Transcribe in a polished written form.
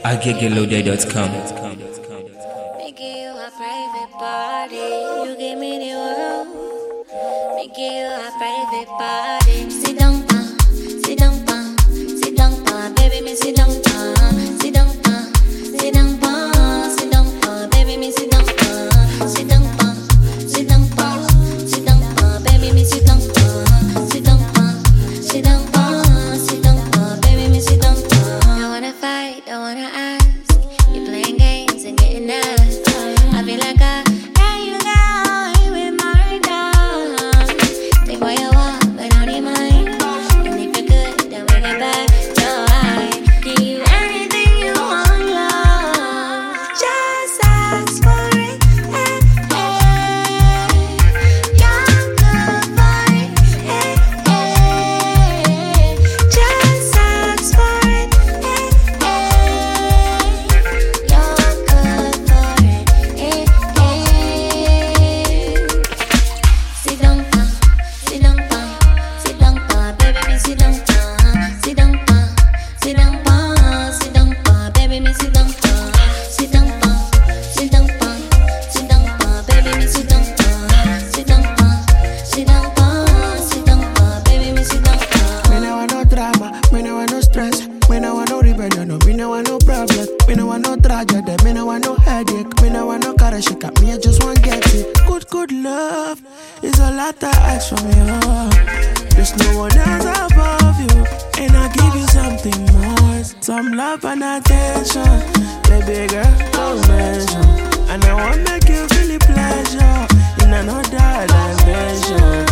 agegeloday.com. Make you a private party. You give me the world. Make you a private party. Sit down, sit down, sit down, baby, me sit down, sit down, sit down, sit down, baby, me sit down, sit down, sit down, sit down, baby, me sit down, sit down, sit down, sit down, baby, me sit down. Don't wanna fight, don't wanna ask. You playing games and getting ass. I feel like I got you down with my dog. Take what you want, but I need mine. And if you're good, then we get back to high. Give you anything you want, love. Just ask for it, hey, hey. You're good for it, hey, hey. Just ask for it, hey, hey. You're good for it, hey, hey. Sit down, sit down, sit down, baby, me sit down, sit down, sit down, sit down, baby, me sit down, sit down, sit down, sit down, baby, me sit down, sit down, sit down, sit down, baby, me sit down. Me no want no drama, me no want no stress, me no want no rebellion, no, me no want no problem, me no want no tragedy, me no want no headache, me no want no karashika, me I just want get it. Good love is all that I ask from you. There's no one else above you, and I give you something more, some love and attention, baby girl, don't mention, and I want make you feel the pleasure in another dimension.